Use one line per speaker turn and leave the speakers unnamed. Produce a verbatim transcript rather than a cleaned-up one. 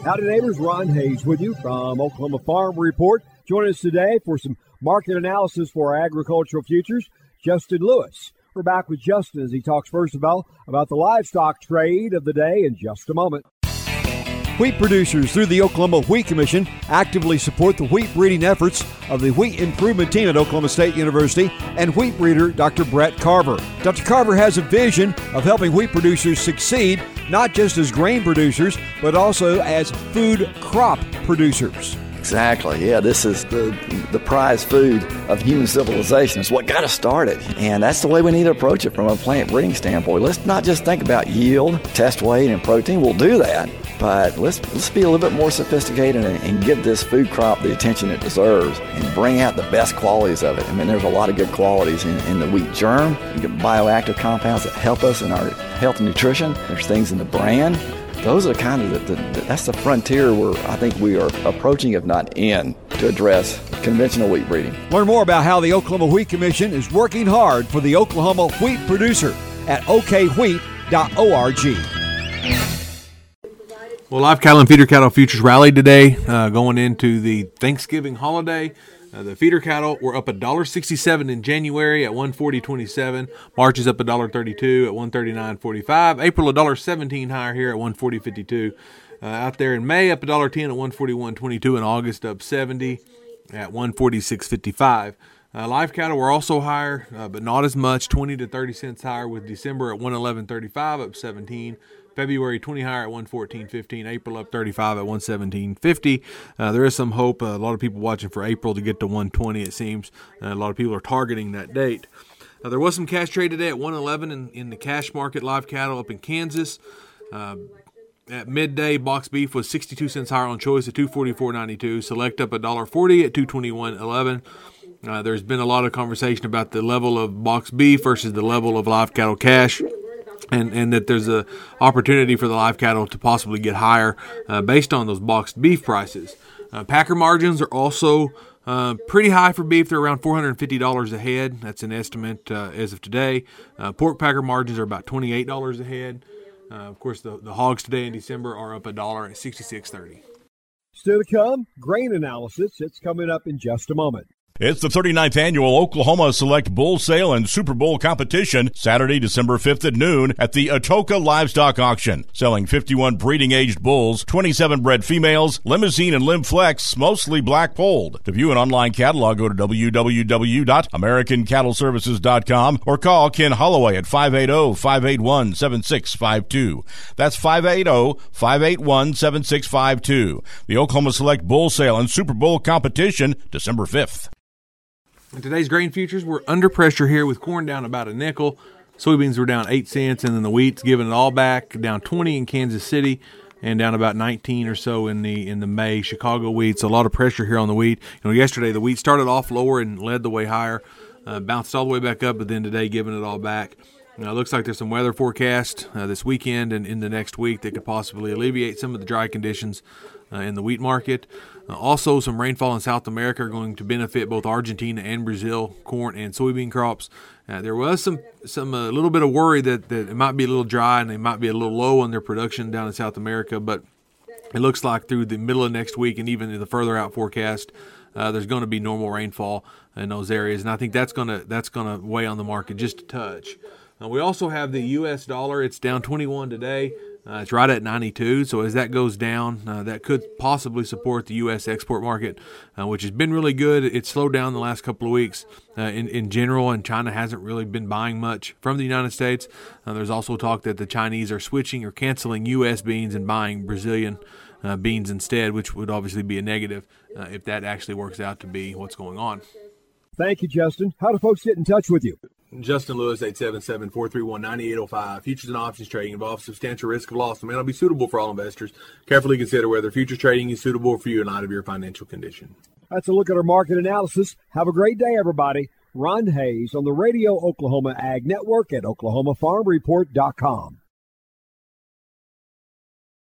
Howdy, neighbors. Ron Hayes with you from Oklahoma Farm Report. Join us today for some market analysis for our agricultural futures. Justin Lewis. We're back with Justin as he talks first of all about the livestock trade of the day in just a moment. Wheat producers through the Oklahoma Wheat Commission actively support the wheat breeding efforts of the Wheat Improvement Team at Oklahoma State University and wheat breeder Doctor Brett Carver. Doctor Carver has a vision of helping wheat producers succeed, not just as grain producers, but also as food crop producers.
Exactly. Yeah, this is the the prize food of human civilization. It's what got us started. And that's the way we need to approach it from a plant breeding standpoint. Let's not just think about yield, test weight, and protein. We'll do that. But let's let's be a little bit more sophisticated and, and give this food crop the attention it deserves and bring out the best qualities of it. I mean, there's a lot of good qualities in, in the wheat germ. You get bioactive compounds that help us in our health and nutrition. There's things in the bran. Those are kind of the, the, the that's the frontier where I think we are approaching, if not in, to address conventional wheat breeding.
Learn more about how the Oklahoma Wheat Commission is working hard for the Oklahoma wheat producer at o k wheat dot org.
Well, live cattle and feeder cattle futures rallied today, uh, going into the Thanksgiving holiday. Uh, the feeder cattle were up one dollar sixty-seven in January at one forty twenty-seven. March is up one dollar thirty-two at one thirty-nine forty-five. April one dollar seventeen higher here at one forty fifty-two. Uh, out there in May up one dollar ten at one forty-one twenty-two. And August up seventy at one forty-six fifty-five. Uh, live cattle were also higher, uh, but not as much, twenty to thirty cents higher, with December at one eleven thirty-five up seventeen. February twenty higher at one fourteen fifteen. April up thirty-five at one seventeen fifty. Uh, there is some hope. Uh, a lot of people watching for April to get to one twenty, it seems. Uh, a lot of people are targeting that date. Uh, there was some cash trade today at one eleven in, in the cash market, live cattle up in Kansas. Uh, at midday, box beef was sixty-two cents higher on choice at two forty-four ninety-two. Select up one dollar forty at two twenty-one eleven. Uh, there's been a lot of conversation about the level of box beef versus the level of live cattle cash. And, and that there's a opportunity for the live cattle to possibly get higher uh, based on those boxed beef prices. Uh, packer margins are also uh, pretty high for beef. They're around four hundred fifty dollars a head. That's an estimate uh, as of today. Uh, pork packer margins are about twenty-eight dollars a head. Uh, of course, the, the hogs today in December are up a dollar at sixty-six thirty.
Still to come, grain analysis. It's coming up in just a moment.
It's the thirty-ninth Annual Oklahoma Select Bull Sale and Super Bowl Competition, Saturday, December fifth at noon at the Atoka Livestock Auction. Selling fifty-one breeding-aged bulls, twenty-seven bred females, limousine and limb flex, mostly black polled. To view an online catalog, go to w w w dot american cattle services dot com or call Ken Holloway at five eight zero, five eight one, seven six five two. That's five eight zero, five eight one, seven six five two. The Oklahoma Select Bull Sale and Super Bowl Competition, December fifth.
And today's grain futures were under pressure here, with corn down about a nickel. Soybeans were down eight cents, and then the wheat's giving it all back, down twenty in Kansas City and down about nineteen or so in the in the May Chicago wheat. So a lot of pressure here on the wheat. You know, yesterday the wheat started off lower and led the way higher, uh, bounced all the way back up, but then today giving it all back. You know, it looks like there's some weather forecast uh, this weekend and in the next week that could possibly alleviate some of the dry conditions uh, in the wheat market. Uh, also, some rainfall in South America are going to benefit both Argentina and Brazil corn and soybean crops. Uh, there was some some a uh, little bit of worry that, that it might be a little dry and they might be a little low on their production down in South America, but it looks like through the middle of next week and even in the further out forecast, uh, there's going to be normal rainfall in those areas, and I think that's going to that's going to weigh on the market just a touch. Uh, we also have the U S dollar. It's down twenty-one today. Uh, it's right at ninety-two. So as that goes down, uh, that could possibly support the U S export market, uh, which has been really good. It's slowed down the last couple of weeks uh, in, in general, and China hasn't really been buying much from the United States. Uh, there's also talk that the Chinese are switching or canceling U S beans and buying Brazilian uh, beans instead, which would obviously be a negative uh, if that actually works out to be what's going on.
Thank you, Justin. How do folks get in touch with you?
Justin Lewis, eight seven seven, four three one, nine eight zero five. Futures and options trading involves substantial risk of loss and may not be suitable for all investors. Carefully consider whether futures trading is suitable for you in light of your financial condition.
That's a look at our market analysis. Have a great day, everybody. Ron Hayes on the Radio Oklahoma Ag Network at oklahoma farm report dot com.